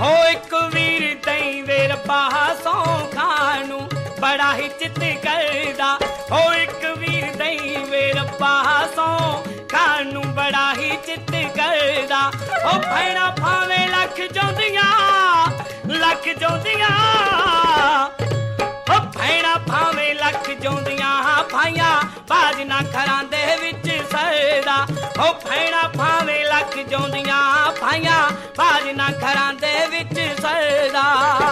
हो एक वीर दई वेर पासों खानू बड़ा ही चित करदा हो एक वीर दई वेर पासों खानू बड़ा ही चित करदा ओ भैणा भावे लख जोंदियां ओ भैणा भावे लख जोंदियां भाइयां बाज ना घरां दे विच सरदा ओ भैणा भावे लख जोंदियां भाइयां बाज ना घरां दे विच सरदा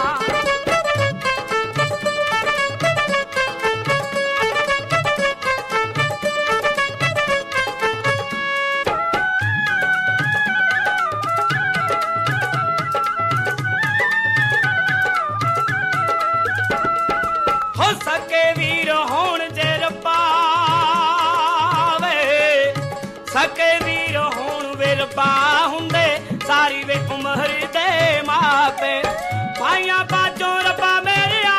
सके वीर होण जे रब्बा वे सके वीर होण वे रब्बा हुंदे सारी वे उमर दे मापे भाइयां बाजों रब्बा मेरिया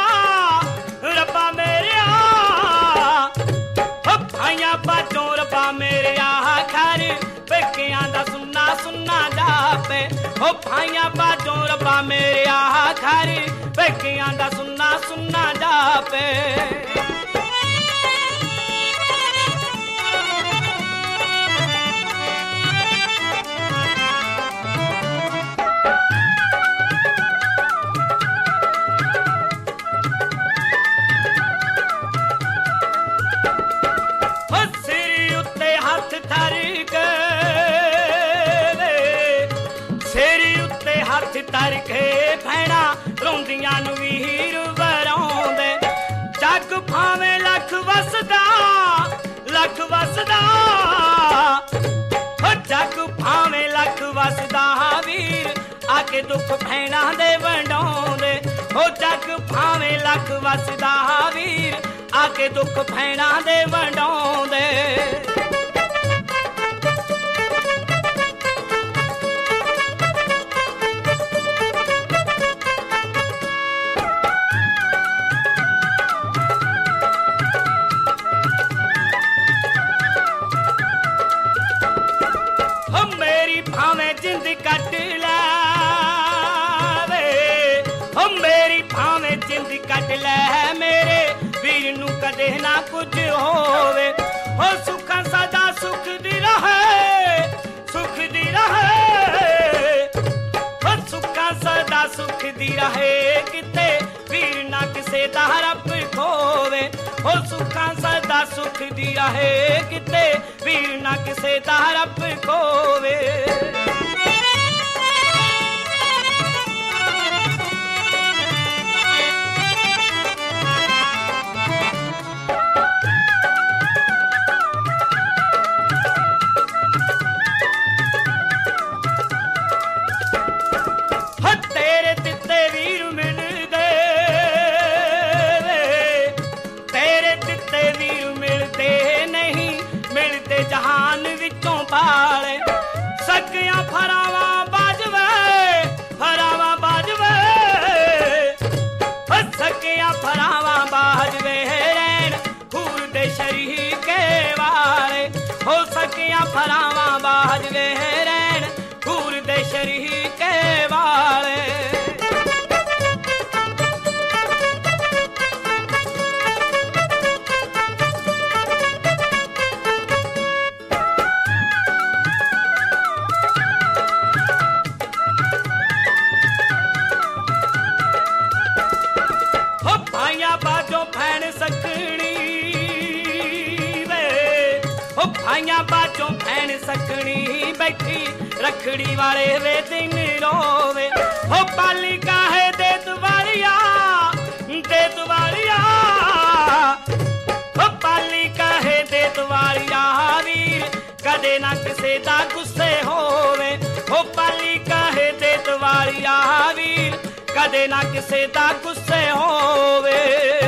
भाइयां बाजों रब्बा मेरिया घर पेकियां दा सुन्ना सुन्ना जापे ओ भाइयां बाजों रब्बा मेरिया घर पेकियां दा सुन्ना सुन्ना जापे सिर उत्ते हाथ धर के सिर उत्ते हाथ धर के भैणा रोंदियां नू वीर वराउंदे जग भावें लख वसदा जग भावें लख वसदा वीर आके दुख भैणा दे वंडाउंदे हो जग भावें लख वसदा वीर आके दुख भैणा दे वंडाउंदे भावें जिंद कट ले ओ मेरी भावें जिंद कट ले मेरे वीर नू कदे ना कुछ होवे हो सुख सदा सुख दी रहे हो सुख सदा सुख दी रहे किते वीर ना किसे दा रब खोवे हो सुख सदा सुख दी रहे किते वीर ना किसे दा रब खोवे तेरे दिते वीर मिलदे तेरे दिते वीर मिलदे नहीं मिलते जहान विचों पाले सकियां फरावा बाजवे सकियां फरावा बाजवे रैन खूर दे शरीके वाले हो सकियां फरावा बाजवे रैन खूर दे शरीके वाले भाइयां बाजों भैन सकनी वे ओ भाइयां बाजों भैन सकनी बैठी रखड़ी वाले वे दिन रोवे हो पाली काहे दे दुआरिया हो पाली काहे दे दुआरिया वीर कदे ना किसे दा गुस्से होवे हो पाली काहे दे दुआरिया वीर कदे ना किसे दा गुस्से होवे